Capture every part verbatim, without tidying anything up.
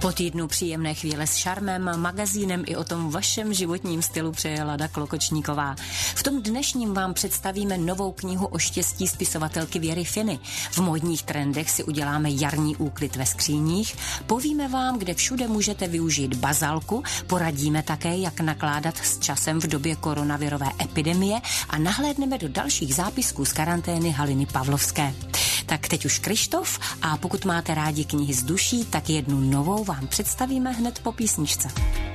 Po týdnu příjemné chvíle s šarmem, magazínem i o tom vašem životním stylu přeje Lada Klokočníková. V tom dnešním vám představíme novou knihu o štěstí spisovatelky Věry Finy. V módních trendech si uděláme jarní úklid ve skříních, povíme vám, kde všude můžete využít bazalku, poradíme také, jak nakládat s časem v době koronavirové epidemie a nahlédneme do dalších zápisků z karantény Haliny Pavlovské. Tak teď už Krištof a pokud máte rádi knihy z duší, tak jednu novou vám představíme hned po písničce.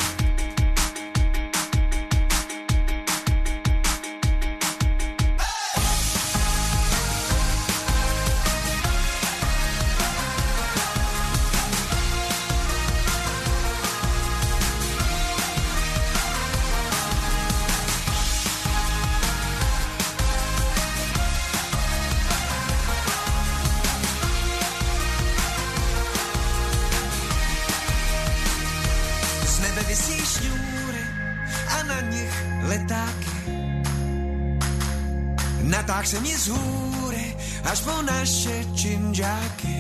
Natáh se mi z hůry až po naše činžáky.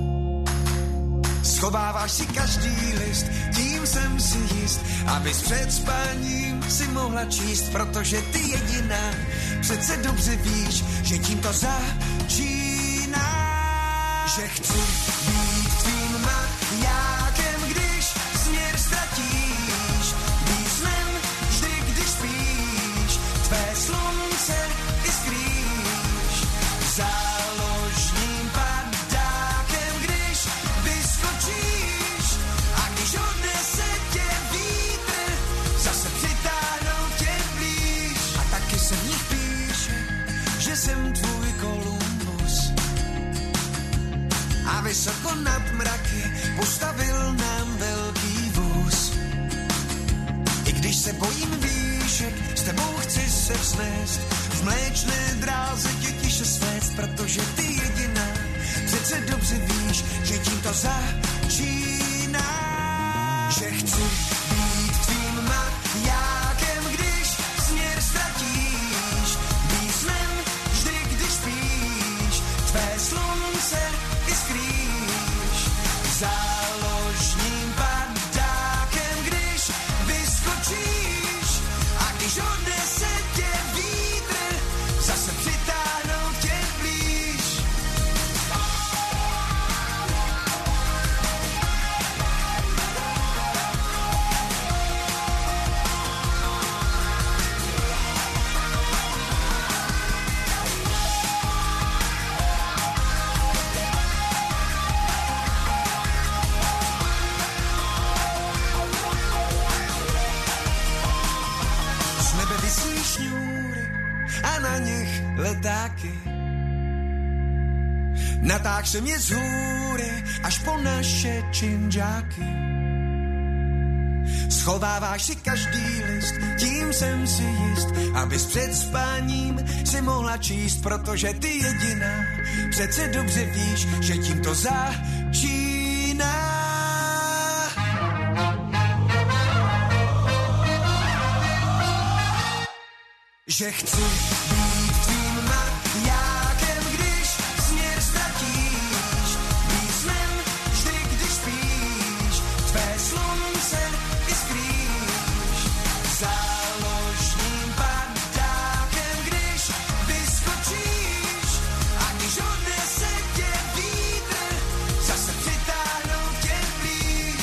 Schováváš si každý list, tím jsem si jist, abys před spáním si mohla číst, protože ty jediná přece dobře víš, že tím to začíná. Že chci být tvým majákem, když směr ztratíš, být snem vždy, když spíš, tvé slunce i skrýš, záložním padákem, když vyskočíš, a když odnese tě vítr, zase přitáhnou tě blíž. A taky se v nich píše, že jsem tvůj Kolumbus a vysoko nad mraky postavil nám velký vůz. I když se bojím výšek, s tebou chci se vznést, v mléčné dráze tě tiše svést, protože ty jediná přece dobře víš, že tím to začíná. Že chci být tvým majákem, když směr ztratíš, být snem vždy, když spíš, tvé slunce i skrýš, záložním padákem, když vyskočíš, a když odnese tě vítr, zase přitáhnou tě blíž. Z nebe visí šňůry a na nich letáky. Natáh se mě z hůry až po naše činžáky. Schováváš si každý list, tím jsem si jist, abys před spáním si mohla číst, protože ty jediná přece dobře víš, že tím to začíná. Že chci být tvým majákem, když směr ztratíš, být snem vždy, když spíš, tvé slunce i skrýš, záložním padákem, když vyskočíš, a když odnese tě vítr, zase přitáhnou tě blíž.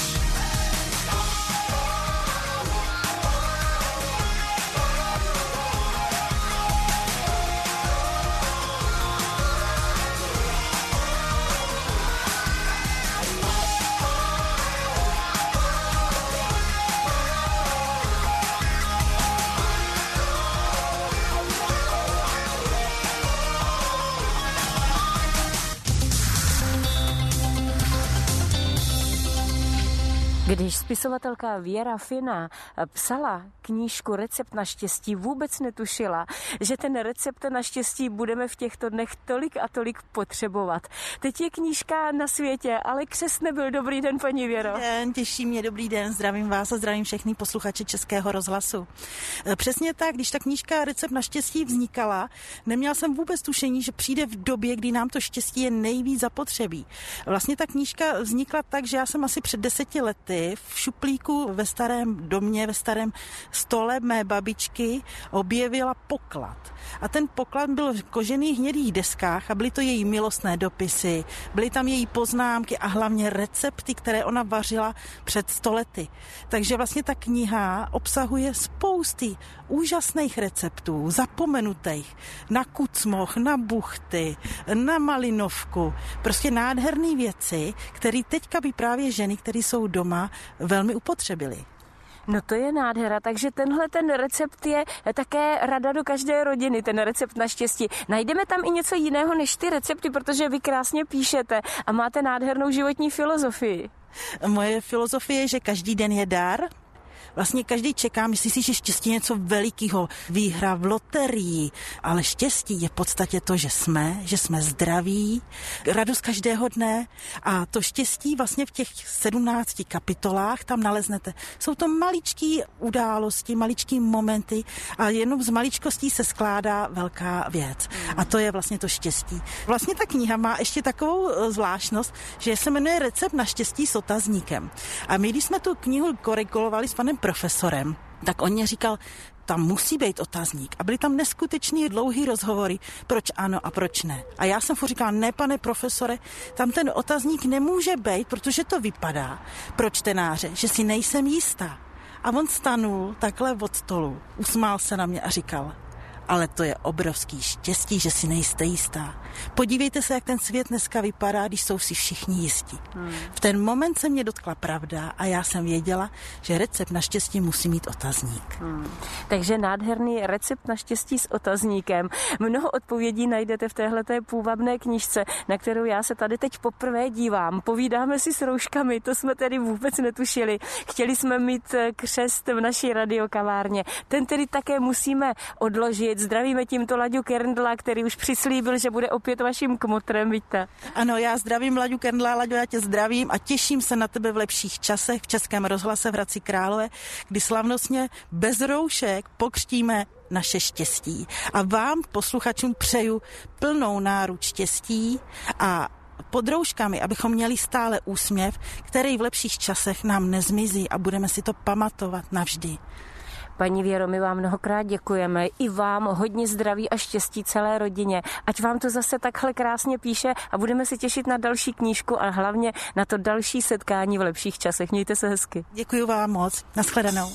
Když spisovatelka Věra Fina psala knížku Recept na štěstí, vůbec netušila, že ten recept na štěstí budeme v těchto dnech tolik a tolik potřebovat. Teď je knížka na světě, ale křest nebyl. Dobrý den, paní Věro. Dobrý den, těší mě, dobrý den, zdravím vás a zdravím všechny posluchače Českého rozhlasu. Přesně tak, když ta knížka Recept na štěstí vznikala, neměla jsem vůbec tušení, že přijde v době, kdy nám to štěstí je nejvíc zapotřebí. Vlastně ta knížka vznikla tak, že já jsem asi před deseti lety v šuplíku ve starém domě, ve starém stole mé babičky objevila poklad. A ten poklad byl v kožených hnědých deskách a byly to její milostné dopisy, byly tam její poznámky a hlavně recepty, které ona vařila před sto lety. Takže vlastně ta kniha obsahuje spousty úžasných receptů, zapomenutých na kucmoch, na buchty, na malinovku. Prostě nádherné věci, které teďka by právě ženy, které jsou doma, velmi upotřebily. No to je nádhera, takže tenhle ten recept je také rada do každé rodiny, ten recept na štěstí. Najdeme tam i něco jiného než ty recepty, protože vy krásně píšete a máte nádhernou životní filozofii. Moje filozofie je, že každý den je dar. Vlastně každý čeká, myslí si, že štěstí je něco velikého, výhra v loterii, ale štěstí je v podstatě to, že jsme, že jsme zdraví, radost každého dne a to štěstí vlastně v těch sedmnácti kapitolách tam naleznete. Jsou to maličký události, maličký momenty a jenom z maličkostí se skládá velká věc a to je vlastně to štěstí. Vlastně ta kniha má ještě takovou zvláštnost, že se jmenuje Recept na štěstí s otazníkem. A my, když jsme tu knihu koregulovali s panem profesorem, tak on mě říkal, tam musí být otazník. A byly tam neskutečný dlouhý rozhovory, proč ano a proč ne. A já jsem furt říkala, ne, pane profesore, tam ten otazník nemůže být, protože to vypadá pro čtenáře, že si nejsem jistá. A on stanul takhle od stolu, usmál se na mě a říkal, ale to je obrovský štěstí, že si nejste jistá. Podívejte se, jak ten svět dneska vypadá, když jsou si všichni jistí. Hmm. V ten moment se mě dotkla pravda a já jsem věděla, že recept na štěstí musí mít otazník. Hmm. Takže nádherný recept na štěstí s otazníkem. Mnoho odpovědí najdete v téhleté půvabné knížce, na kterou já se tady teď poprvé dívám. Povídáme si s rouškami, to jsme tedy vůbec netušili. Chtěli jsme mít křest v naší radiokavárně. Ten tedy také musíme odložit. Zdravíme tímto Laďu Kerndla, který už přislíbil, že bude opět vaším kmotrem, víte. Ano, já zdravím Laďu Kerndla, Laďo, já tě zdravím a těším se na tebe v lepších časech v Českém rozhlase v Hradci Králové, kdy slavnostně bez roušek pokřtíme naše štěstí. A vám, posluchačům, přeju plnou náruč štěstí a pod rouškami, abychom měli stále úsměv, který v lepších časech nám nezmizí a budeme si to pamatovat navždy. Paní Věro, my vám mnohokrát děkujeme. I vám hodně zdraví a štěstí celé rodině. Ať vám to zase takhle krásně píše a budeme se těšit na další knížku a hlavně na to další setkání v lepších časech. Mějte se hezky. Děkuji vám moc. Naschledanou.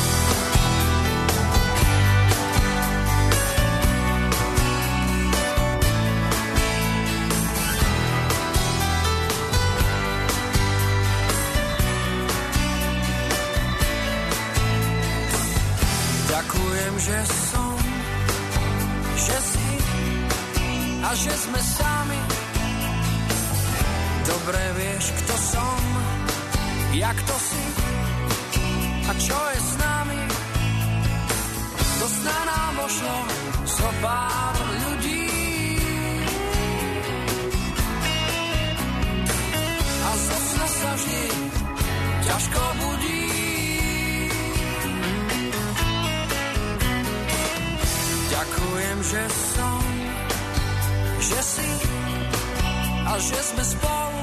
Ďakujem, že som, že si a že sme sami. Dobre vieš, kto som, jak to si a čo je s nami. Do sna nám vošlo so pár ľudí a zo sna sa vždy ťažko budí. Ďakujem, že som, že si a že sme spolu.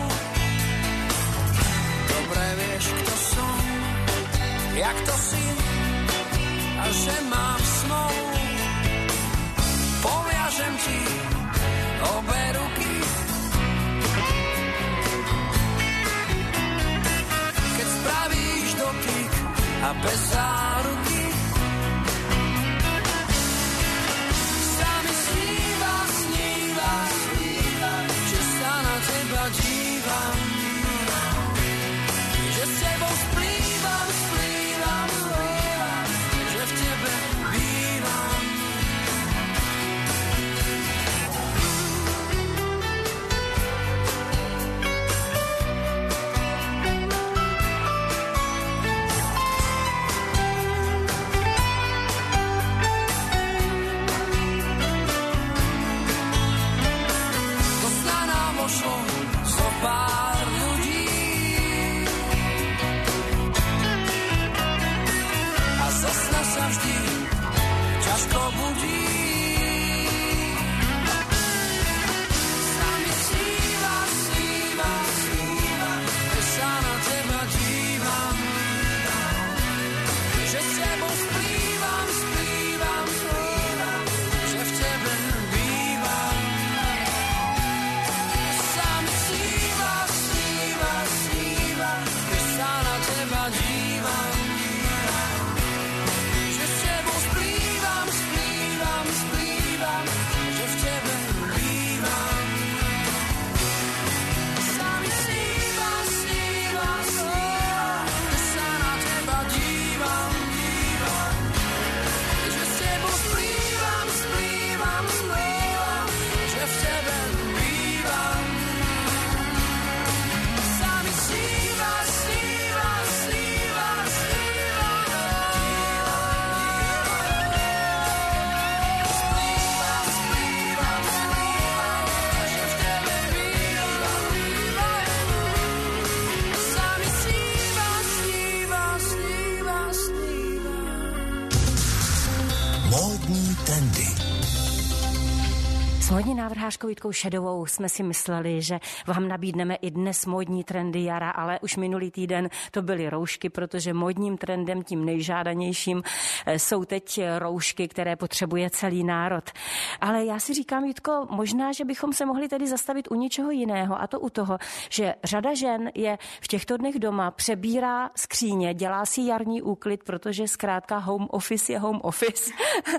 Dobre vieš, kto som, jak to si a že mám smolu. Poviažem ti obe ruky, keď spravíš dotyk a bez záruky. Dívam, že s tebou splývam, splývam, splývam, že v tebe bývam. S módní návrhářkou Jitkou Šedovou jsme si mysleli, že vám nabídneme i dnes módní trendy jara, ale už minulý týden to byly roušky, protože módním trendem tím nejžádanějším jsou teď roušky, které potřebuje celý národ. Ale já si říkám, Jitko, možná, že bychom se mohli tedy zastavit u něčeho jiného, a to u toho, že řada žen je v těchto dnech doma, přebírá skříně, dělá si jarní úklid, protože zkrátka home office je home office.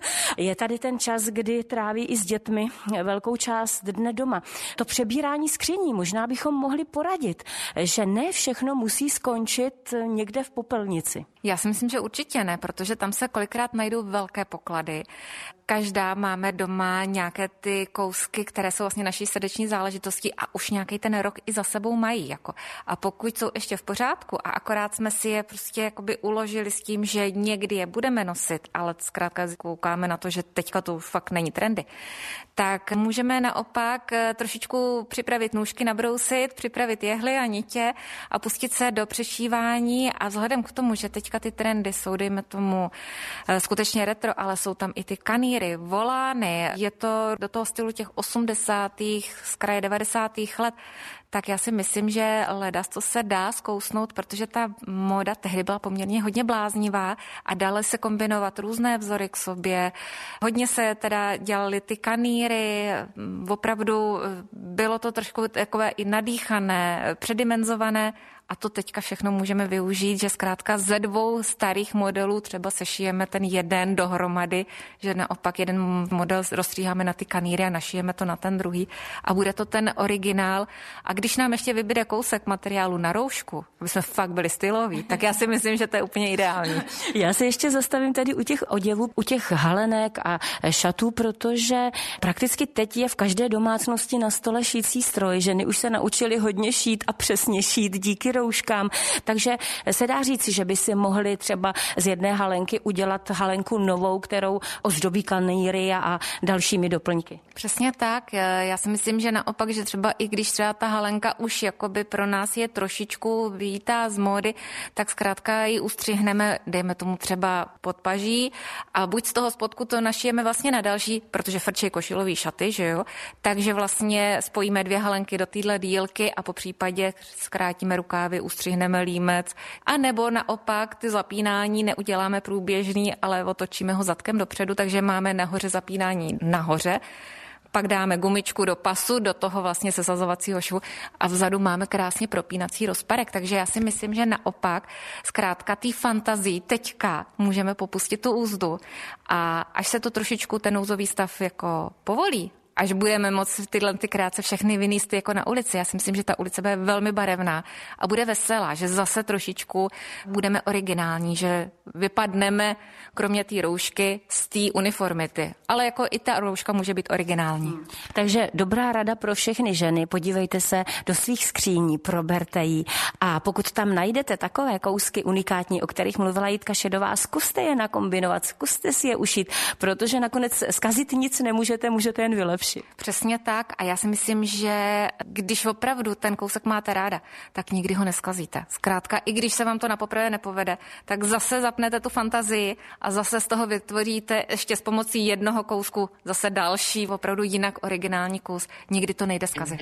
Je tady ten čas, kdy tráví i s dětmi velkou část dne doma. To přebírání skříní možná bychom mohli poradit, že ne všechno musí skončit někde v popelnici. Já si myslím, že určitě ne, protože tam se kolikrát najdou velké poklady. Každá máme doma nějaké ty kousky, které jsou vlastně naší srdeční záležitostí a už nějaký ten rok i za sebou mají. Jako. A pokud jsou ještě v pořádku a akorát jsme si je prostě jakoby uložili s tím, že někdy je budeme nosit, ale zkrátka koukáme na to, že teďka to fakt není trendy, tak můžeme naopak trošičku připravit nůžky, nabrousit, připravit jehly a nitě a pustit se do přešívání a vzhledem k tomu, že teďka ty trendy jsou, dejme tomu, skutečně retro, ale jsou tam i ty kanýry, volány, je to do toho stylu těch osmdesátých, z kraje devadesátých let, tak já si myslím, že ledas to se dá zkousnout, protože ta móda tehdy byla poměrně hodně bláznivá a dále se kombinovat různé vzory k sobě. Hodně se teda dělaly ty kanýry, opravdu bylo to trošku takové i nadýchané, předimenzované. A to teďka všechno můžeme využít, že zkrátka ze dvou starých modelů třeba sešijeme ten jeden dohromady, že naopak jeden model rozstříháme na ty kanýry a našijeme to na ten druhý a bude to ten originál. A když nám ještě vybyde kousek materiálu na roušku, aby jsme fakt byli styloví, tak já si myslím, že to je úplně ideální. Já se ještě zastavím tady u těch oděvů, u těch halenek a šatů, protože prakticky teď je v každé domácnosti na stole šící stroj. Ženy už se naučily hodně šít a přesně šít díky rouškám, takže se dá říci, že by si mohli třeba z jedné halenky udělat halenku novou, kterou ozdobí kanýry a dalšími doplňky. Přesně tak. Já si myslím, že naopak, že třeba i když třeba ta halenka už jakoby pro nás je trošičku vyjítá z módy, tak zkrátka ji ustřihneme, dejme tomu třeba pod paží a buď z toho spodku to našijeme vlastně na další, protože frčí košilový šaty, že jo, takže vlastně spojíme dvě halenky do téhle dílky a po případě zkrátíme rukávy, ustřihneme límec, a nebo naopak ty zapínání neuděláme průběžný, ale otočíme ho zadkem dopředu, takže máme nahoře zapínání nahoře, pak dáme gumičku do pasu, do toho vlastně sesazovacího švu a vzadu máme krásně propínací rozparek, takže já si myslím, že naopak zkrátka té fantazii teďka můžeme popustit tu úzdu a až se to trošičku ten nouzový stav jako povolí, až budeme moct tyhle ty krátce všechny vynést jako na ulici. Já si myslím, že ta ulice bude velmi barevná a bude veselá, že zase trošičku budeme originální, že vypadneme kromě té roušky z té uniformity. Ale jako i ta rouška může být originální. Hmm. Takže dobrá rada pro všechny ženy, podívejte se do svých skříní, proberte ji a pokud tam najdete takové kousky unikátní, o kterých mluvila Jitka Šedová, zkuste je nakombinovat, zkuste si je ušít, protože nakonec zkazit nic nemůžete, můžete jen vylepšit. Přesně tak a já si myslím, že když opravdu ten kousek máte ráda, tak nikdy ho neskazíte. Zkrátka, i když se vám to na poprvé nepovede, tak zase zapnete tu fantazii a zase z toho vytvoříte ještě s pomocí jednoho kousku zase další, opravdu jinak originální kus. Nikdy to nejde zkazit.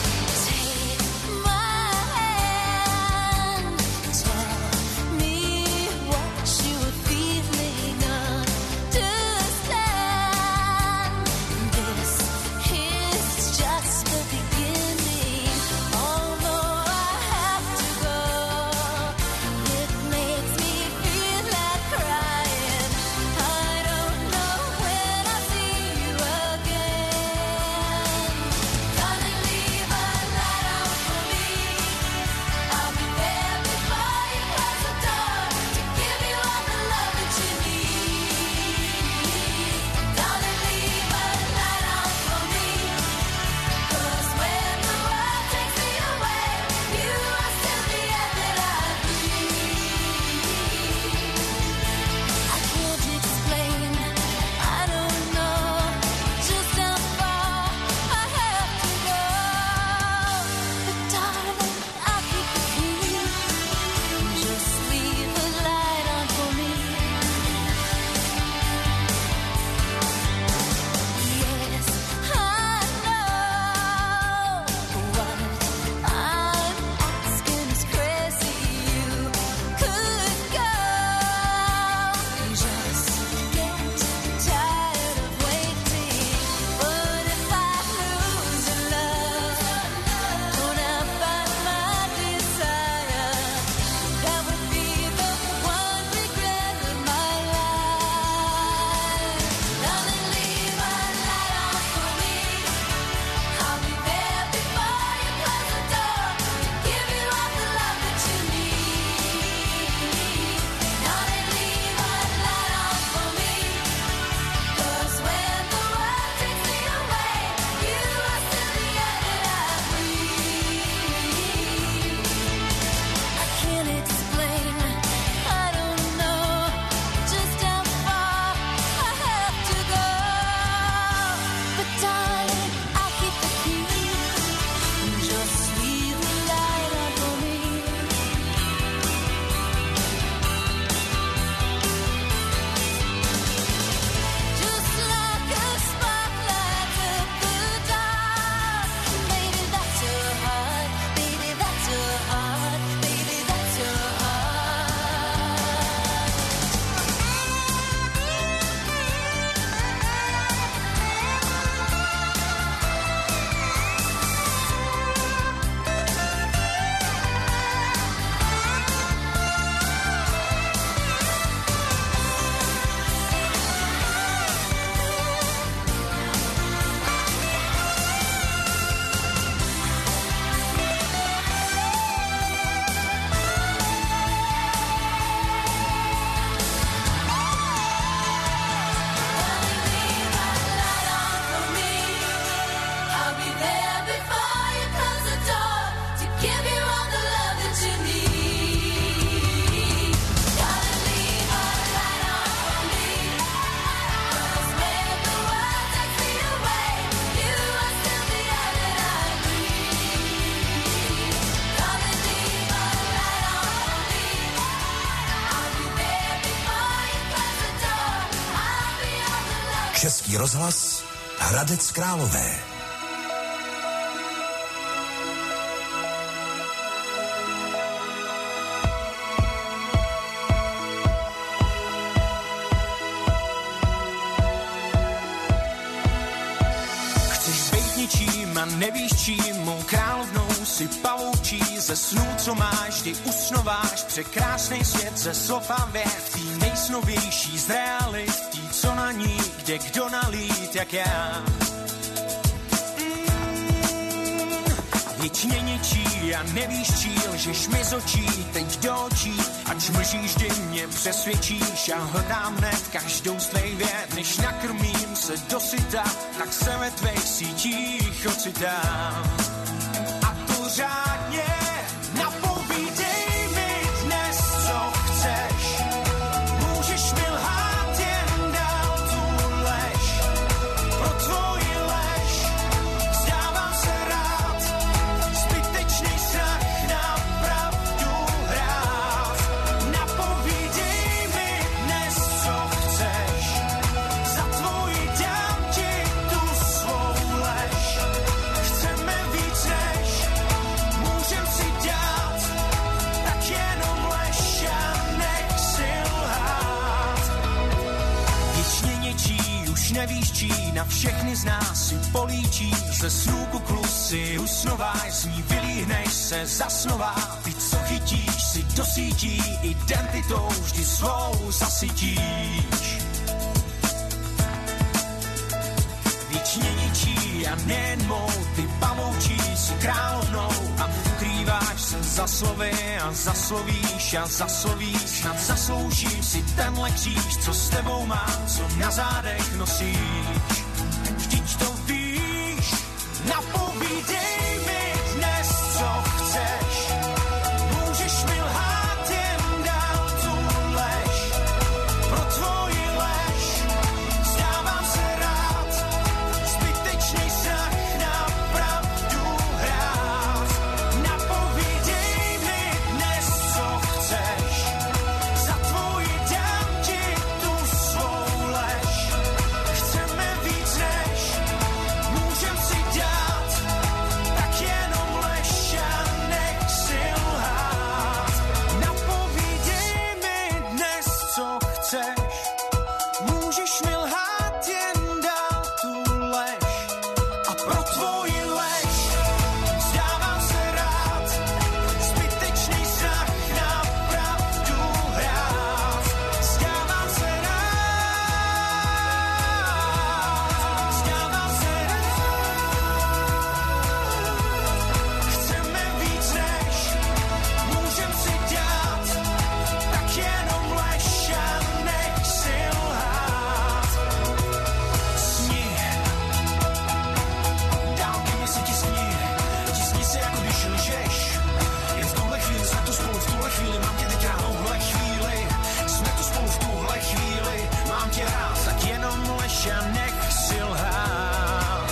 Me Český rozhlas, Hradec Králové. A nevíš čím, mou královnou si pavoučí, ze snů, co máš, ty usnováš překrásnej svět ze slov a vět, tý nejsnovější z realit, tý, co na ní, kde kdo nalít, jak já. Mm, věčně ničí a nevíš čí, lžeš mi z očí, teď do očí, ač mlžíš, kdy mě přesvědčíš a hledám hned každou z tvých vět, než nakrmím se dosyta, tak se ve tvých sítích ocitám. A to řádně napovídej mi dnes, co chceš. Můžeš mi lhát jen dál tu lež. Pro tvoji lež vzdávám se rád. Zbytečný strach na pravdu hrát. Napovídej mi dnes, co chceš. Za tvoji dám ti tu svou lež. Chceme víc než můžem si dát, tak jenom lež a nech si lhát. Věčně něčí, už nevíš čí, na všechny z nás si políčí, ze snů ku klusy usnováš, z ní vylíhneš se, zasnová, ty, co chytíš, si do sítí, identitou vždy svou zasytíš. Věčně ničí a nejen mou, ty pavoučí si královnou a ukrýváš se za slovy a zaslovíš a zaslovíš, snad zasloužím si tenhle kříž, co s tebou mám, co na zádech nosíš. Vždyť to víš, napovídej mi dnes, co chceš. Můžeš mi lhát jen dál tu lež. Pro tvoji lež vzdávám se rád. Zbytečný strach na pravdu hrát. Napovídej mi dnes, co chceš. Za tvoji dám ti tu svou lež. Chceme víc než můžem si dát, tak jenom lež a nech si lhát. Napovídej mi dnes, co chceš. Můžeš mi lhát jen dál tu lež. A pro tvoji lež vzdávám se rád. Zbytečný strach na pravdu hrát. Vzdávám se rád. Vzdávám se rád. Chceme víc než můžem si dát, tak jenom lež a nech si lhát. Sni, dál ke mně si ti sni, tisni se jako když lžeš. Jen v tuhle chvíli jsme tu spolu, v tuhle chvíli mám tě teď rád, v tuhle chvíli jsme tu spolu, v tuhle chvíli mám tě rád, tak jenom lež a nech si lhát.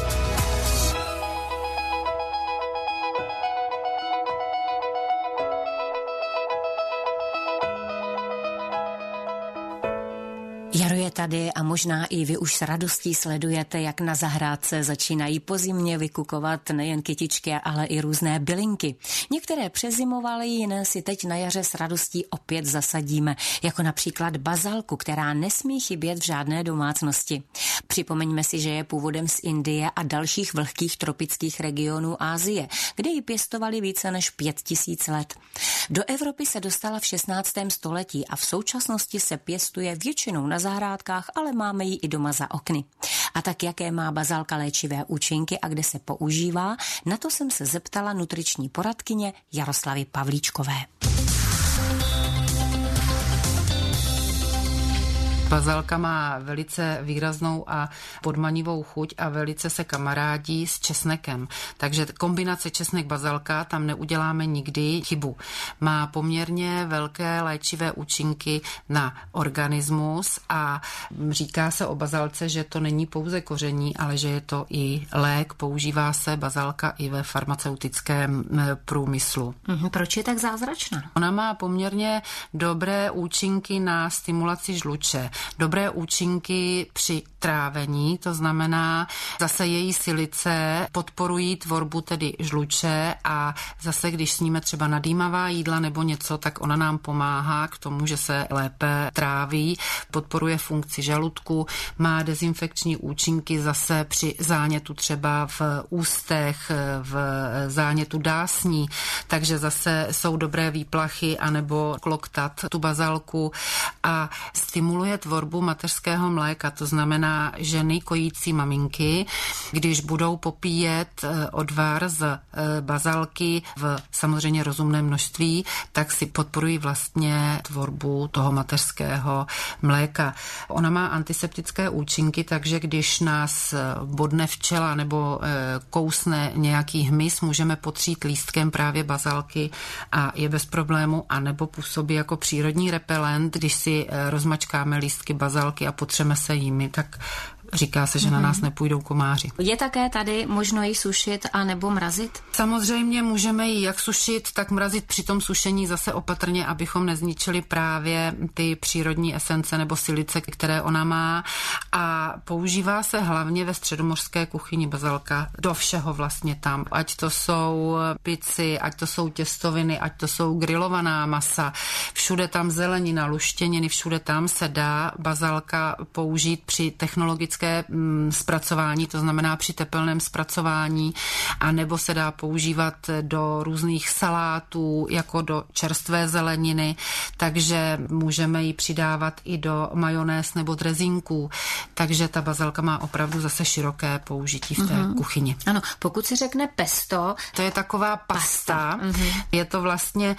Jaro je tady a možná i vy už s radostí sledujete, jak na zahrádce začínají po zimě vykukovat nejen kytičky, ale i různé bylinky. Některé přezimovaly, jiné si teď na jaře s radostí opět zasadíme, jako například bazalku, která nesmí chybět v žádné domácnosti. Připomeňme si, že je původem z Indie a dalších vlhkých tropických regionů Asie, kde ji pěstovali více než pět tisíc let. Do Evropy se dostala v šestnáctém století a v současnosti se pěstuje většinou na zahrádkách, ale máme ji i doma za okny. A tak jaké má bazalka léčivé účinky a kde se používá, na to jsem se zeptala nutriční poradkyně Jaroslavy Pavlíčkové. Bazalka má velice výraznou a podmanivou chuť a velice se kamarádí s česnekem. Takže kombinace česnek-bazalka tam neuděláme nikdy chybu. Má poměrně velké léčivé účinky na organismus a říká se o bazalce, že to není pouze koření, ale že je to i lék. Používá se bazalka i ve farmaceutickém průmyslu. Mhm, proč je tak zázračná? Ona má poměrně dobré účinky na stimulaci žluče. dobré účinky při trávení, to znamená zase její silice podporují tvorbu tedy žluče a zase když sníme třeba nadýmavá jídla nebo něco, tak ona nám pomáhá k tomu, že se lépe tráví, podporuje funkci žaludku, má dezinfekční účinky zase při zánětu třeba v ústech, v zánětu dásní, takže zase jsou dobré výplachy anebo kloktat tu bazalku a stimuluje tvorbu mateřského mléka, to znamená ženy kojící maminky, když budou popíjet odvar z bazalky v samozřejmě rozumném množství, tak si podporují vlastně tvorbu toho mateřského mléka. Ona má antiseptické účinky, takže když nás bodne včela nebo kousne nějaký hmyz, můžeme potřít lístkem právě bazalky a je bez problému, anebo působí jako přírodní repelent, když si rozmačkáme lístky bazalky a potřeme se jimi, tak říká se, že na nás nepůjdou komáři. Je také tady možno ji sušit a nebo mrazit? Samozřejmě můžeme ji jak sušit, tak mrazit, při tom sušení zase opatrně, abychom nezničili právě ty přírodní esence nebo silice, které ona má, a používá se hlavně ve středomořské kuchyni bazalka do všeho vlastně tam. Ať to jsou pici, ať to jsou těstoviny, ať to jsou grilovaná masa, všude tam zelenina, luštěniny, všude tam se dá bazalka použít při technologické zpracování, to znamená při tepelném zpracování, a nebo se dá používat do různých salátů, jako do čerstvé zeleniny, takže můžeme ji přidávat i do majonéz nebo drezinků, takže ta bazalka má opravdu zase široké použití v té mm-hmm. kuchyni. Ano, pokud si řekne pesto, to je taková pasta, pasta. Mm-hmm. Je to vlastně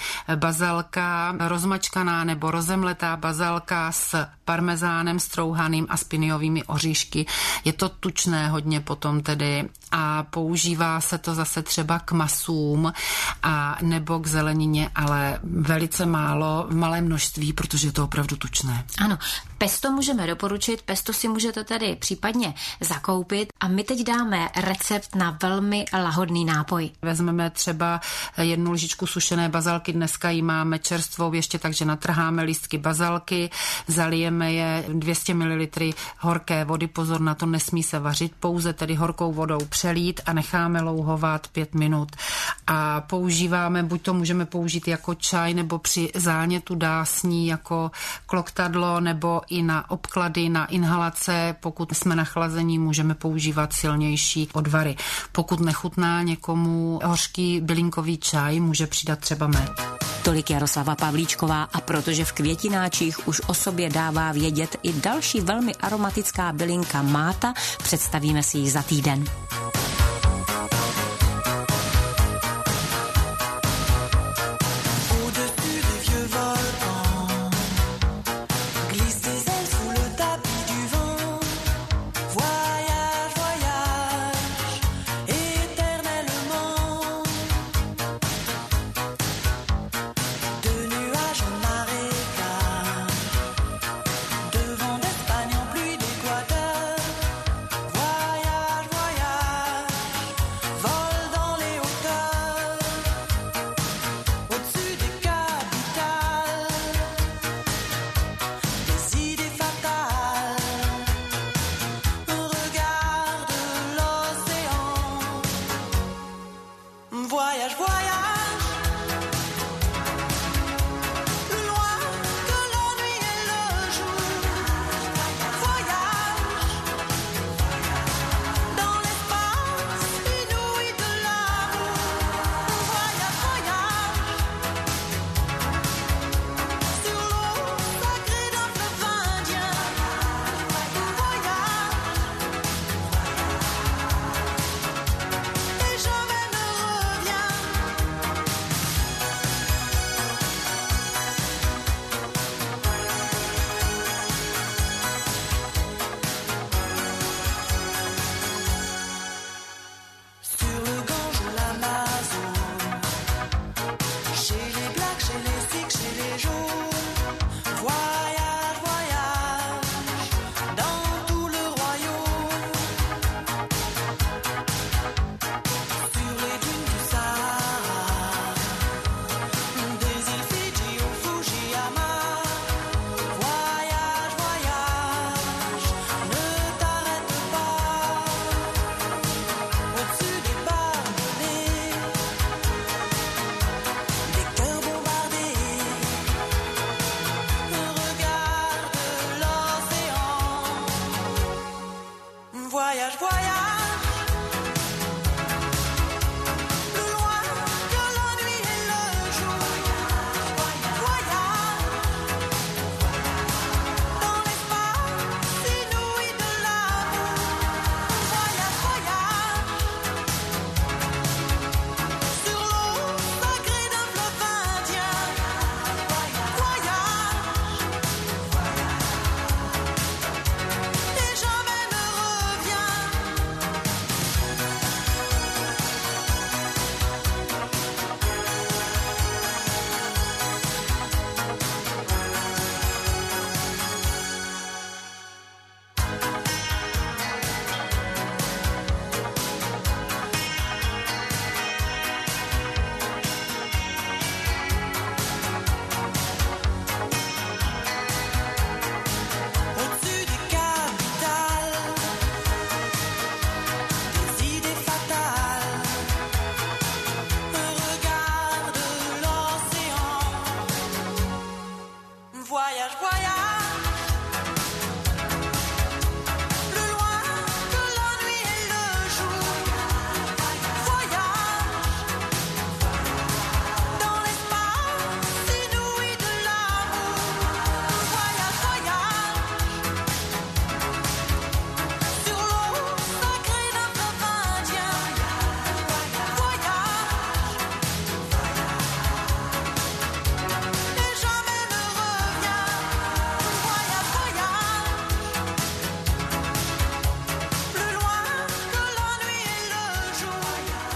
bazalka rozmačkaná nebo rozemletá bazalka s parmezánem strouhaným a spiniovými oříšky. Je to tučné hodně potom tedy a používá se to zase třeba k masům a nebo k zelenině, ale velice málo, v malé množství, protože je to opravdu tučné. Ano, pesto můžeme doporučit, pesto si můžete tady případně zakoupit a my teď dáme recept na velmi lahodný nápoj. Vezmeme třeba jednu lžičku sušené bazalky, dneska ji máme čerstvou ještě, takže natrháme lístky bazalky, zalijeme je dvě stě mililitrů horké vody, pozor na to, nesmí se vařit, pouze tedy horkou vodou přelít a necháme louhovat pět minut. A používáme, buď to můžeme použít jako čaj, nebo při zánětu dásní jako kloktadlo, nebo i na obklady, na inhalace. Pokud jsme nachlazení, můžeme používat silnější odvary. Pokud nechutná někomu hořký bylinkový čaj, může přidat třeba med. Tolik Jaroslava Pavlíčková, a protože v květináčích už o sobě dává vědět i další velmi aromatická bylinka máta, představíme si ji za týden. Voyage, voyage.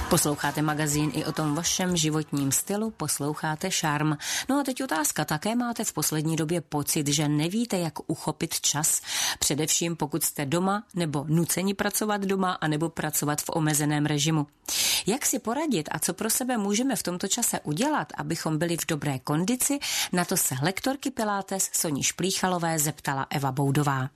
Posloucháte magazín i o tom vašem životním stylu, posloucháte Šarm. No a teď otázka, také máte v poslední době pocit, že nevíte, jak uchopit čas? Především pokud jste doma nebo nuceni pracovat doma a nebo pracovat v omezeném režimu. Jak si poradit a co pro sebe můžeme v tomto čase udělat, abychom byli v dobré kondici, na to se lektorky Pilates Soni Šplíchalové zeptala Eva Boudová.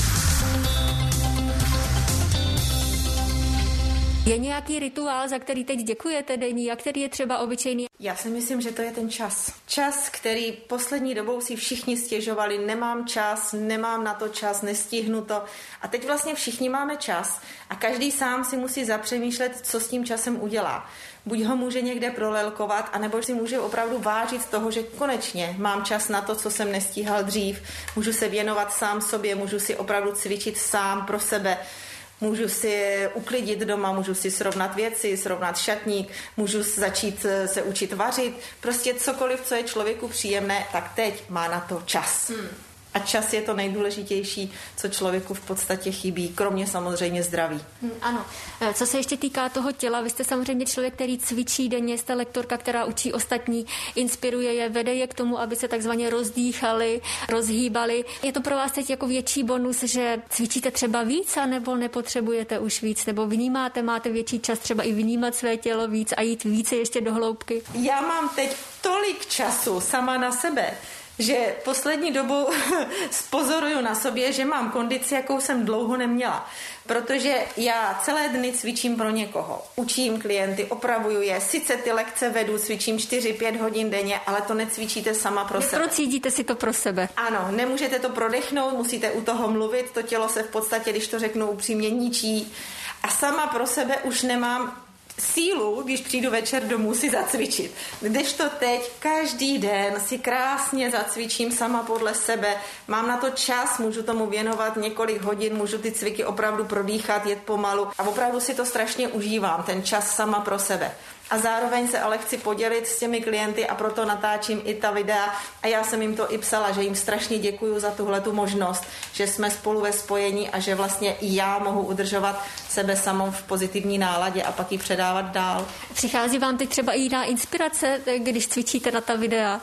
Je nějaký rituál, za který teď děkujete denní a který je třeba obyčejný? Já si myslím, že to je ten čas. Čas, který poslední dobou si všichni stěžovali, nemám čas, nemám na to čas, nestihnu to. A teď vlastně všichni máme čas a každý sám si musí zapřemýšlet, co s tím časem udělá. Buď ho může někde prolelkovat, anebo si může opravdu vážit toho, že konečně mám čas na to, co jsem nestíhal dřív. Můžu se věnovat sám sobě, můžu si opravdu cvičit sám pro sebe. Můžu si uklidit doma, můžu si srovnat věci, srovnat šatník, můžu začít se učit vařit. Prostě cokoliv, co je člověku příjemné, tak teď má na to čas. Hmm. A čas je to nejdůležitější, co člověku v podstatě chybí, kromě samozřejmě zdraví. Hmm, ano. Co se ještě týká toho těla, vy jste samozřejmě člověk, který cvičí denně, jste lektorka, která učí ostatní, inspiruje je, vede je k tomu, aby se takzvaně rozdýchali, rozhýbali. Je to pro vás teď jako větší bonus, že cvičíte třeba víc, anebo nepotřebujete už víc, nebo vnímáte, máte větší čas třeba i vnímat své tělo víc a jít více ještě do hloubky? Já mám teď tolik času sama na sebe, že poslední dobou spozoruju na sobě, že mám kondici, jakou jsem dlouho neměla. Protože já celé dny cvičím pro někoho. Učím klienty, opravuju je. Sice ty lekce vedu, cvičím čtyři pět hodin denně, ale to necvičíte sama pro sebe. Procítíte si to pro sebe. Ano, nemůžete to prodechnout, musíte u toho mluvit. To tělo se v podstatě, když to řeknu upřímně, ničí. A sama pro sebe už nemám sílu, když přijdu večer domů, si zacvičit. Kdežto teď každý den si krásně zacvičím sama podle sebe, mám na to čas, můžu tomu věnovat několik hodin, můžu ty cviky opravdu prodýchat, jet pomalu a opravdu si to strašně užívám, ten čas sama pro sebe. A zároveň se ale chci podělit s těmi klienty a proto natáčím i ta videa a já jsem jim to i psala, že jim strašně děkuju za tuhletu možnost, že jsme spolu ve spojení a že vlastně i já mohu udržovat sebe samou v pozitivní náladě a pak ji předávat dál. Přichází vám teď třeba i jiná inspirace, když cvičíte na ta videa?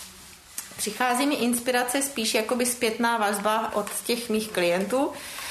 Přichází mi inspirace spíš jakoby zpětná vazba od těch mých klientů.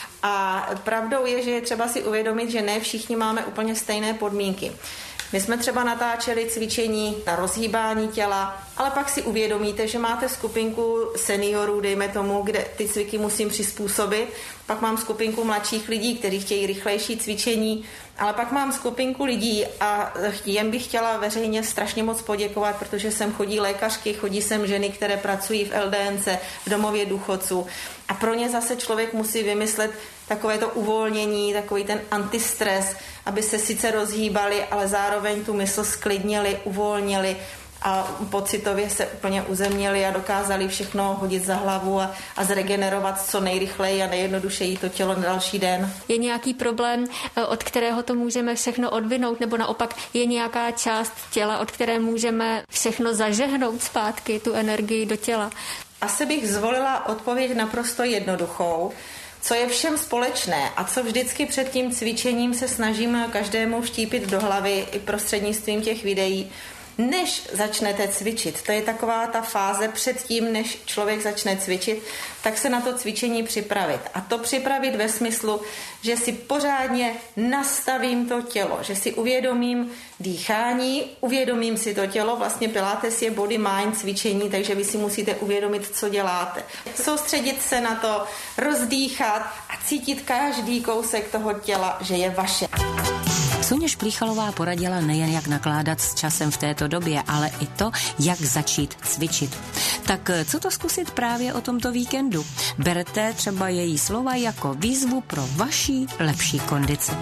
A pravdou je, že je třeba si uvědomit, že ne všichni máme úplně stejné podmínky. My jsme třeba natáčeli cvičení na rozhýbání těla, ale pak si uvědomíte, že máte skupinku seniorů, dejme tomu, kde ty cviky musím přizpůsobit. Pak mám skupinku mladších lidí, kteří chtějí rychlejší cvičení, ale pak mám skupinku lidí a jen bych chtěla veřejně strašně moc poděkovat, protože sem chodí lékařky, chodí sem ženy, které pracují v el dé en cé, v domově důchodců. A pro ně zase člověk musí vymyslet takové to uvolnění, takový ten antistres, aby se sice rozhýbali, ale zároveň tu mysl sklidnili, uvolnili a pocitově se úplně uzemnili a dokázali všechno hodit za hlavu a, a zregenerovat co nejrychleji a nejjednodušeji to tělo na další den. Je nějaký problém, od kterého to můžeme všechno odvinout, nebo naopak je nějaká část těla, od které můžeme všechno zažehnout zpátky, tu energii do těla? Asi bych zvolila odpověď naprosto jednoduchou. Co je všem společné a co vždycky před tím cvičením se snažíme každému vštípit do hlavy i prostřednictvím těch videí, než začnete cvičit. To je taková ta fáze předtím, než člověk začne cvičit, tak se na to cvičení připravit. A to připravit ve smyslu, že si pořádně nastavím to tělo, že si uvědomím dýchání, uvědomím si to tělo, vlastně Pilates je body mind cvičení, takže vy si musíte uvědomit, co děláte. Soustředit se na to, rozdýchat a cítit každý kousek toho těla, že je vaše. Soně Šplíchalová poradila nejen jak nakládat s časem v této době, ale i to, jak začít cvičit. Tak co to zkusit právě o tomto víkendu? Berte třeba její slova jako výzvu pro vaši lepší kondici.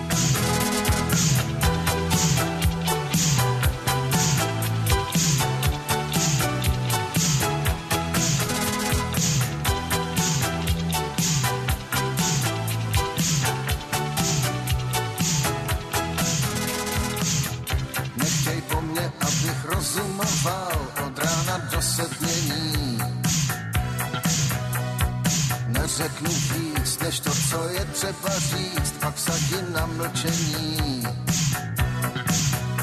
Od rána do setmění neřeknu víc, než to, co je třeba říct, pak vsadím na mlčení.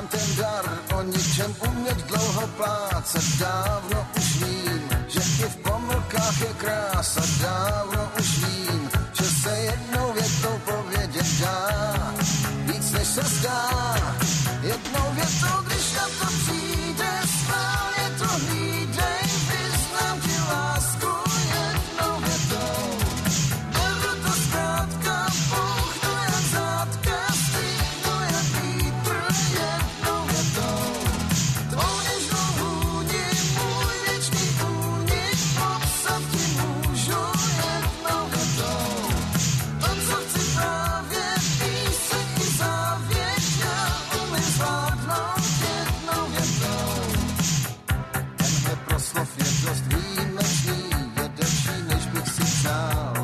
Nemám ten dar o ničem umět dlouho plácat, dávno už vím, že i v pomlkách je krása, dávno už vím, že se jednou větou povědět dá, víc než se zdá, jednou větou, když na to přijde, správně to hlídej, vyznám ti lásku jednou větou, beru to zkrátka, pouchnu jak zátka, stýchnu jak vítr jednou větou, tvou něžnou vůni, můj věčný únik, popsat ti můžu jednou větou, to, co chci právě, píseň i závěť, já umím zvládnout jednou větou. Tenhle proslov je dost výjimečný, je delší, než bych si přál.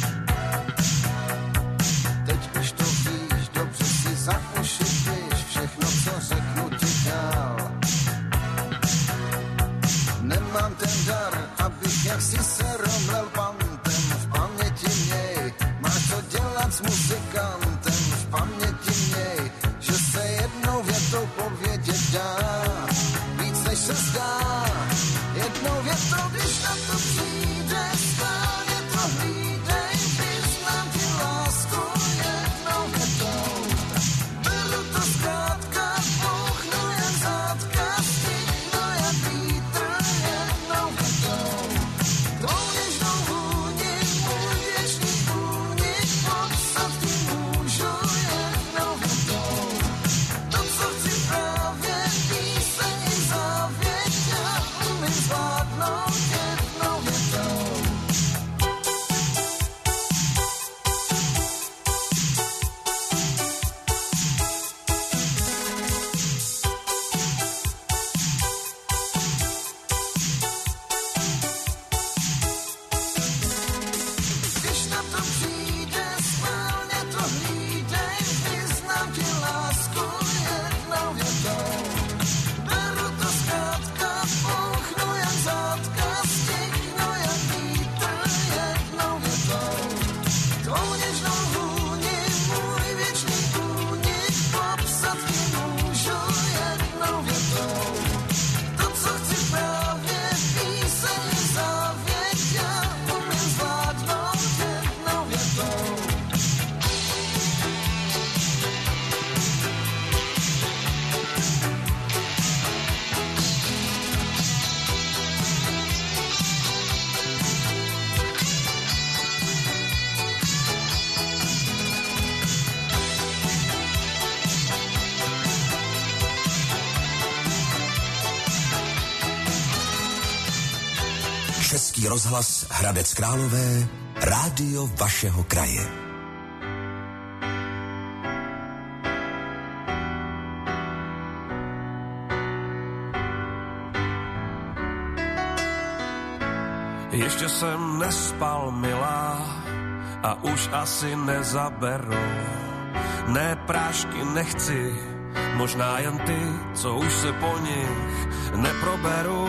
Teď už to víš, dobře si za uši píš, všechno, co řeknu ti dál. Nemám ten dar, abych jaksi se romlel pantem, v paměti měj, máš to dělat s muzikantem, v paměti měj, že se jednou větou povědět dá, víc než se zdá, jednou větou, když na to přijde, správně to hlídej, vyznám ti lásku jednou větou, beru to zkrátka, pouchnu jak zátka, stihnu jak vítr jednou větou, tvou něžnou vůni, můj věčný únik, popsat ti můžu jednou větou, to, co chci právě, píseň i závěť, já umím zvládnout jednou větou. Když na to přijde, správně to hlídej, vyznám ti lásku jednou větou, beru to zkrátka, pouchnu jak zátka, stihnu jak vítr jednou větou, tvou něžnou vůni, můj věčný únik, popsat ti můžu jednou větou, to, co chci právě, píseň i závěť, já umím zvládnout jednou větou. Český rozhlas Hradec Králové, rádio vašeho kraje. Ještě jsem nespal, milá, a už asi nezaberou. Ne, prášky nechci, možná jen ty, co už se po nich neproberu.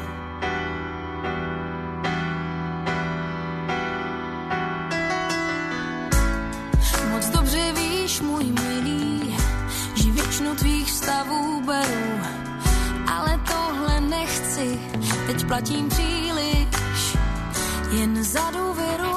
Moc dobře víš, můj milý, že většinu tvých stavů beru, ale tohle nechci, teď platím příliš, jen za důvěru.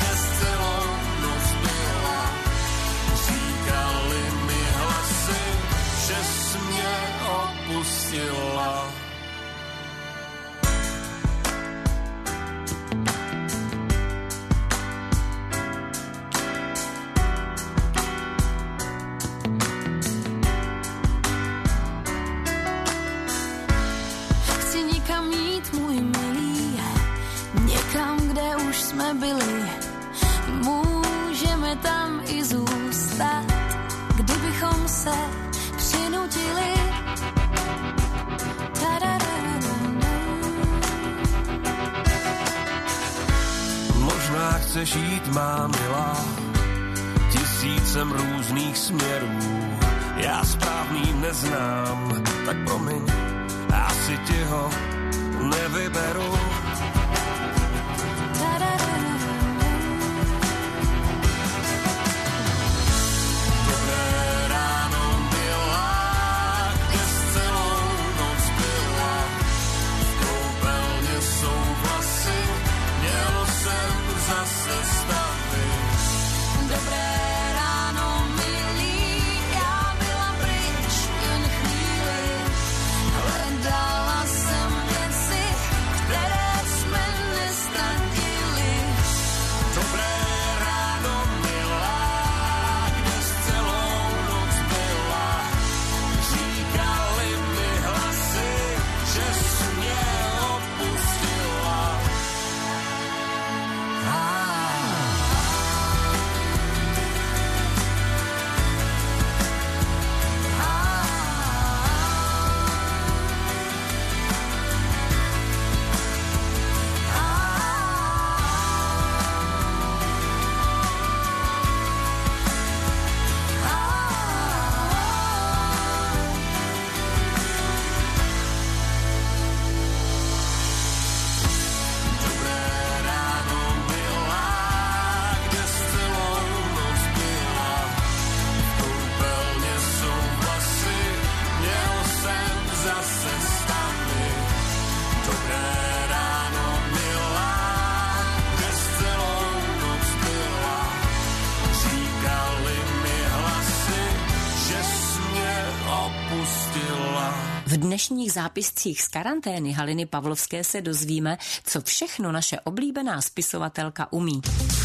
Říkali mi hlasy, chceš jít, má milá, tisícem různých směrů. Já správný neznám, tak promiň, asi ti ho nevyberu. V dnešních zápiscích z karantény Haliny Pavlovské se dozvíme, co všechno naše oblíbená spisovatelka umí.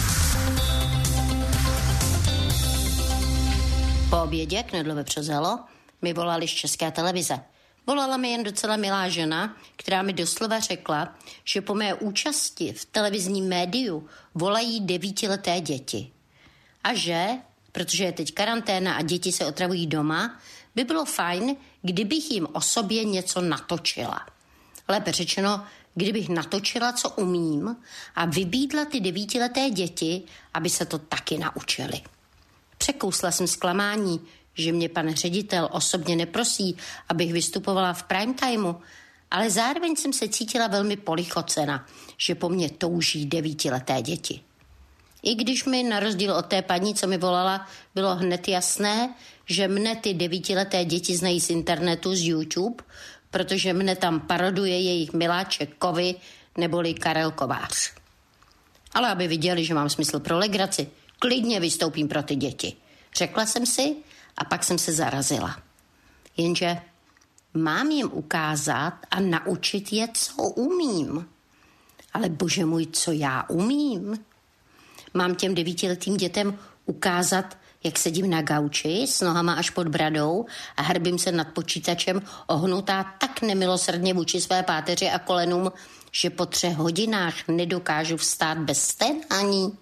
Po obědě Knedlo vepřozelo mi volali z České televize. Volala mi jen docela milá žena, která mi doslova řekla, že po mé účasti v televizním médiu volají devítileté děti. A že, protože je teď karanténa a děti se otravují doma, by bylo fajn, kdybych jim o sobě něco natočila. Lépe řečeno, kdybych natočila, co umím a vybídla ty devítileté děti, aby se to taky naučili. Překousla jsem zklamání, že mě pan ředitel osobně neprosí, abych vystupovala v prime timeu, ale zároveň jsem se cítila velmi polichocena, že po mně touží devítileté děti. I když mi na rozdíl od té paní, co mi volala, bylo hned jasné, že mne ty devítileté děti znají z internetu, z YouTube, protože mne tam paroduje jejich miláček Kovy neboli Karel Kovář. Ale aby viděli, že mám smysl pro legraci, klidně vystoupím pro ty děti. Řekla jsem si a pak jsem se zarazila. Jenže mám jim ukázat a naučit je, co umím. Ale bože můj, co já umím? Mám těm devítiletým dětem ukázat, jak sedím na gauči s nohama až pod bradou a hrbím se nad počítačem ohnutá tak nemilosrdně vůči své páteři a kolenům, že po třech hodinách nedokážu vstát bez sténání.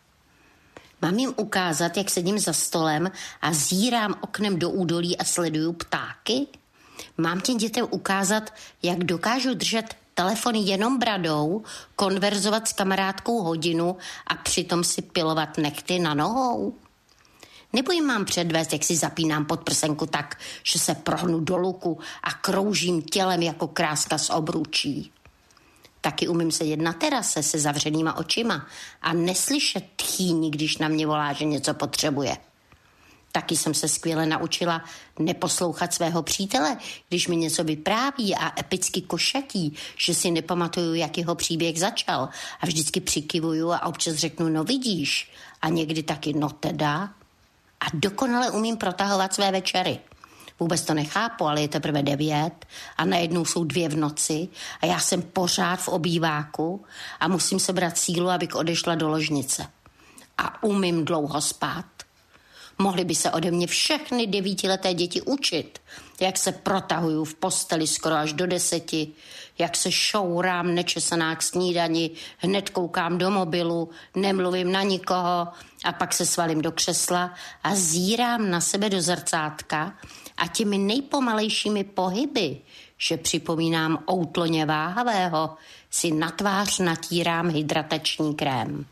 Mám jim ukázat, jak sedím za stolem a zírám oknem do údolí a sleduju ptáky? Mám těm dětem ukázat, jak dokážu držet telefon jenom bradou, konverzovat s kamarádkou hodinu a přitom si pilovat nechty na nohou? Nebo jim mám předvést, jak si zapínám podprsenku tak, že se prohnu do luku a kroužím tělem jako kráska z obručí? Taky umím sedět na terase se zavřenýma očima a neslyšet tchýni, když na mě volá, že něco potřebuje. Taky jsem se skvěle naučila neposlouchat svého přítele, když mi něco vypráví a epicky košatí, že si nepamatuju, jak jeho příběh začal a vždycky přikivuju a občas řeknu, no vidíš, a někdy taky no teda. A dokonale umím protahovat své večery. Vůbec to nechápu, ale je teprve devět a najednou jsou dvě v noci a já jsem pořád v obýváku a musím sebrat sílu, abych odešla do ložnice. A umím dlouho spát. Mohly by se ode mě všechny devítileté děti učit, jak se protahuju v posteli skoro až do deseti, jak se šourám nečesaná k snídani, hned koukám do mobilu, nemluvím na nikoho a pak se svalím do křesla a zírám na sebe do zrcátka a těmi nejpomalejšími pohyby, že připomínám outloně váhavého, si na tvář natírám hydratační krém.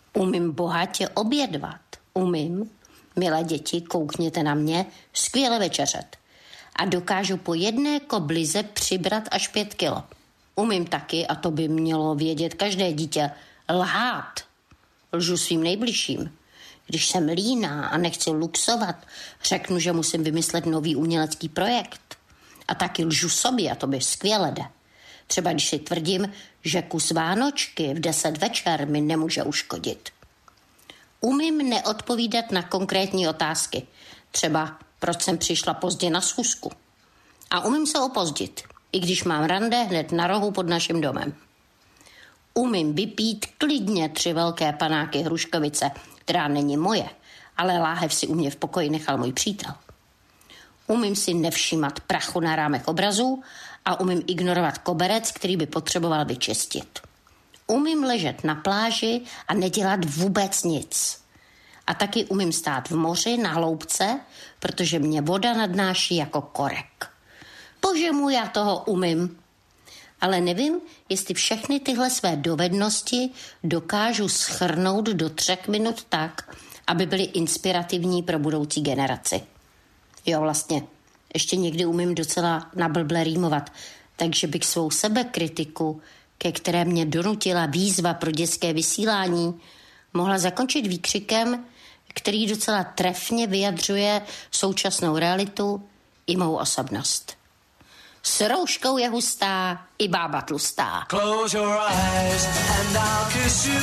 Umím bohatě obědvat. Umím, milé děti, koukněte na mě, skvěle večeřet. A dokážu po jedné koblize přibrat až pět kilo. Umím taky, a to by mělo vědět každé dítě, lhát. Lžu svým nejbližším. Když jsem líná a nechci luxovat, řeknu, že musím vymyslet nový umělecký projekt. A taky lžu sobě, a to by skvěle jde. Třeba když si tvrdím, že kus Vánočky v deset večer mi nemůže uškodit. Umím neodpovídat na konkrétní otázky. Třeba, proč jsem přišla pozdě na schůzku. A umím se opozdit, i když mám rande hned na rohu pod naším domem. Umím vypít klidně tři velké panáky hruškovice, která není moje, ale láhev si u mě v pokoji nechal můj přítel. Umím si nevšímat prachu na rámech obrazů a umím ignorovat koberec, který by potřeboval vyčistit. Umím ležet na pláži a nedělat vůbec nic. A taky umím stát v moři na hloubce, protože mě voda nadnáší jako korek. Bože můj, já toho umím. Ale nevím, jestli všechny tyhle své dovednosti dokážu shrnout do třech minut tak, aby byly inspirativní pro budoucí generaci. Jo, vlastně, ještě někdy umím docela nablble rýmovat, takže bych svou sebekritiku, ke které mě donutila výzva pro dětské vysílání, mohla zakončit výkřikem, který docela trefně vyjadřuje současnou realitu i mou osobnost. S rouškou je hustá i bába tlustá. Close your eyes and I'll kiss you.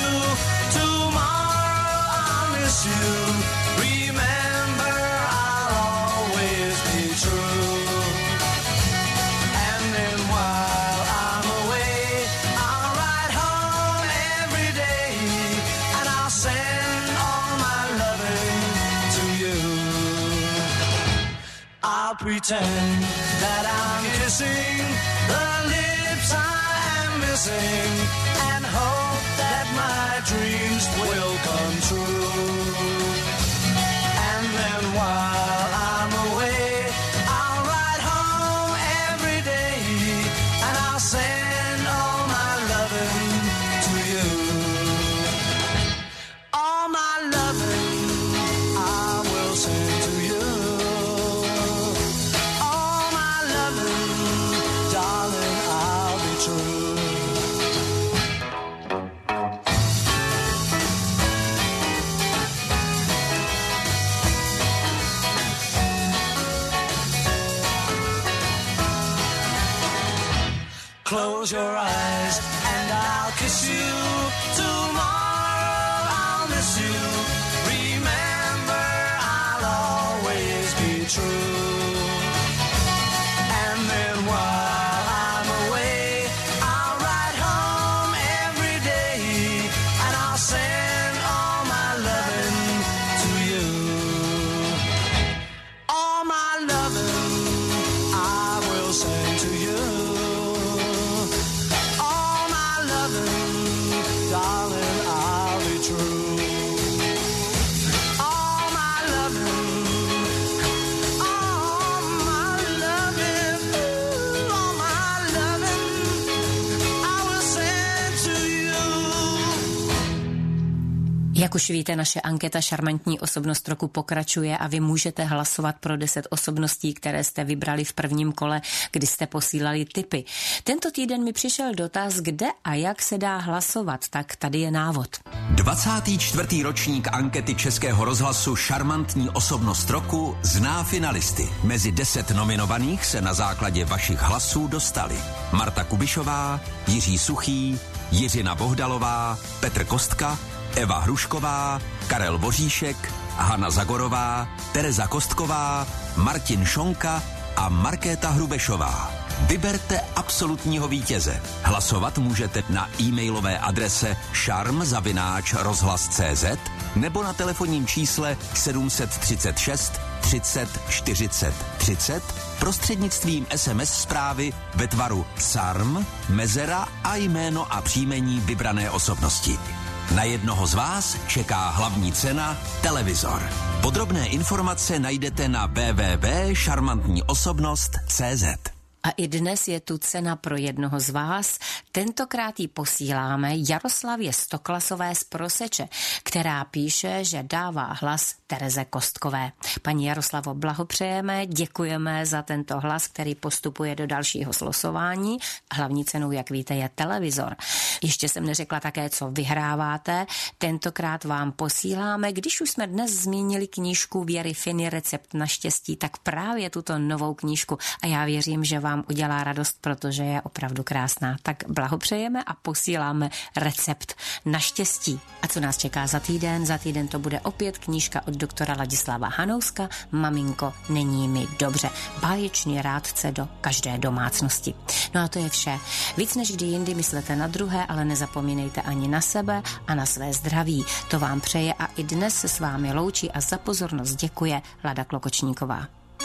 Tomorrow I'll miss you. Remember I'll always be true. And then while I'm away, I'll ride home every day and I'll send all my loving to you. I'll pretend that I'm kissing the lips I am missing and hope that my dreams will come true. And then while I'm away, I'll ride home every day and I'll send all my loving to you. All my loving I will send to you. Close your eyes and I'll kiss you. Tomorrow I'll miss you. Remember I'll always be true. And then while I'm away, I'll ride home every day and I'll send all my loving to you. All my loving I will send to you. Darling, I'll be true. All my loving, all my loving, all my loving, I will send to you. Jak už víte, naše anketa Šarmantní osobnost roku pokračuje a vy můžete hlasovat pro deset osobností, které jste vybrali v prvním kole, kdy jste posílali tipy. Tento týden mi přišel dotaz, kde a jak se dá hlasovat, tak tady je návod. dvacátý čtvrtý ročník ankety Českého rozhlasu Šarmantní osobnost roku zná finalisty. Mezi deset nominovaných se na základě vašich hlasů dostali Marta Kubišová, Jiří Suchý, Jiřina Bohdalová, Petr Kostka, Eva Hrušková, Karel Voříšek, Hana Zagorová, Tereza Kostková, Martin Šonka a Markéta Hrubešová. Vyberte absolutního vítěze. Hlasovat můžete na e-mailové adrese šarm zavináč rozhlas tečka cé zet nebo na telefonním čísle sedm set třicet šest třicet čtyřicet třicet prostřednictvím es em es zprávy ve tvaru sarm, mezera a jméno a příjmení vybrané osobnosti. Na jednoho z vás čeká hlavní cena televizor. Podrobné informace najdete na w w w tečka šarmantní osobnost tečka cé zet. A i dnes je tu cena pro jednoho z vás. Tentokrát ji posíláme Jaroslavě Stoklasové z Proseče, která píše, že dává hlas Tereze Kostkové. Paní Jaroslavo, blahopřejeme, děkujeme za tento hlas, který postupuje do dalšího slosování. Hlavní cenou, jak víte, je televizor. Ještě jsem neřekla také, co vyhráváte. Tentokrát vám posíláme, když už jsme dnes zmínili knížku Věry Finy Recept na štěstí, tak právě tuto novou knížku. A já věřím, že vám udělá radost, protože je opravdu krásná. Tak blahopřejeme a posíláme recept na štěstí. A co nás čeká za týden? Za týden to bude opět knížka od doktora Ladislava Hanouska Maminko, není mi dobře. Báječný rádce do každé domácnosti. No a to je vše. Víc než kdy jindy myslete na druhé, ale nezapomínejte ani na sebe a na své zdraví. To vám přeje a i dnes se s vámi loučí a za pozornost děkuje Lada Klokočníková.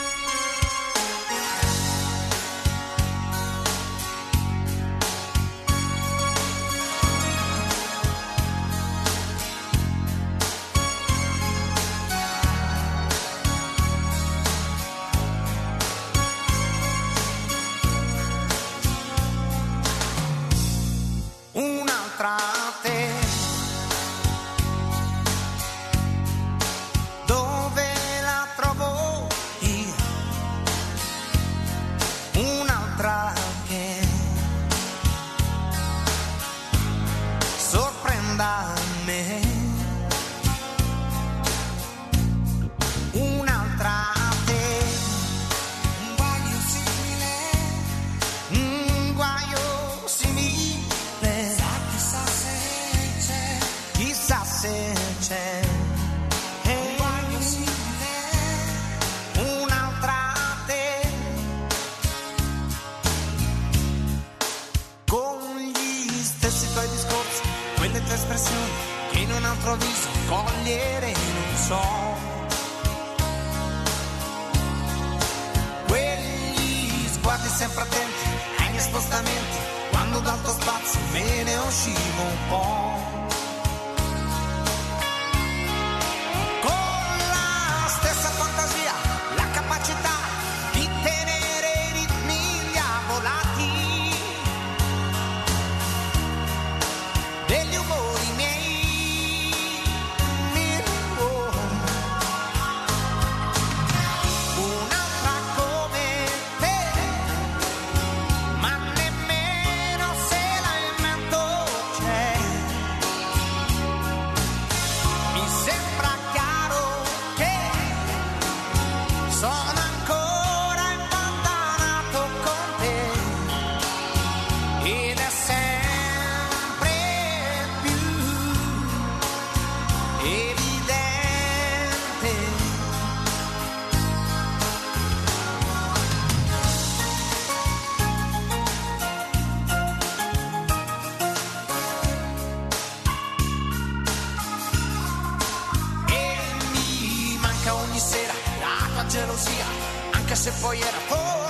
Sempre attenti ai miei spostamenti, quando dal tuo spazio me ne uscivo un po'. Con la stessa fantasia, la capacità di tenere i ritmi diavolati degli umori miei. Un'altra come te, ma nemmeno se la invento c'è. Mi sembra chiaro che sono ancora impantanato con te ed è sempre più evidente. E mi manca ogni sera la tua gelosia, anche se poi era fuori